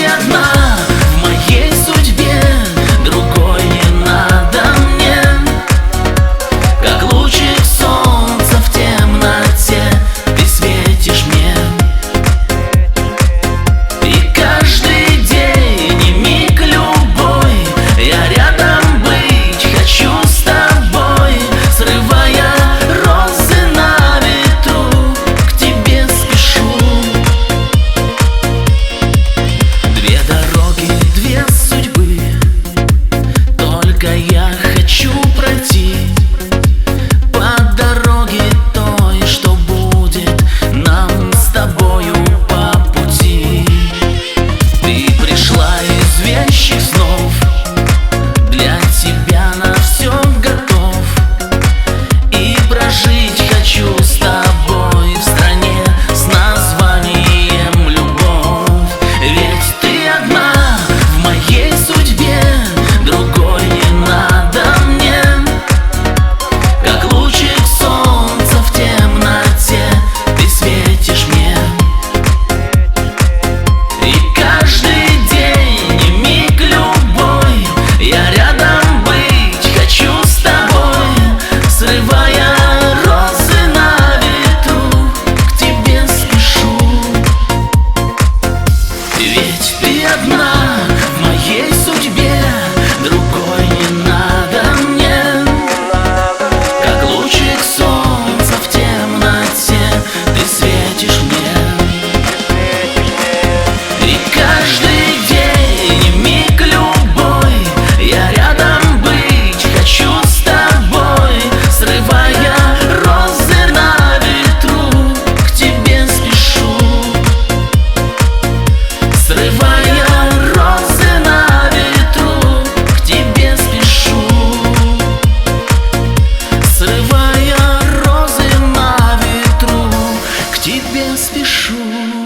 одна в моей судьбе, другой не надо мне. Как лучик солнца в темноте ты светишь мне. И каждый день и миг любой я рядом быть хочу с тобой, срывая розы на ветру, к тебе спешу. Две дороги, две судьбы, только я хочу пройти по дороге той, что будет нам с тобою по пути. Ты пришла из вещих снов, для тебя на все готов. И прожить хочу с тобой в стране с названием любовь. Ведь ты одна в моей судьбе, другой не надо мне. Как лучик солнца в темноте ты светишь мне. И каждый день и миг любой я рядом быть хочу с тобой, срывая розы на ветру, к тебе спешу. Ведь ты одна в моей судьбе, другой не надо мне. Как лучик солнца в темноте ты светишь мне. И каждый день и миг любой я рядом быть хочу с тобой, срывая розы на ветру, к тебе спешу. Срывая розы на ветру, к тебе спешу. Срывая розы на ветру, к тебе спешу.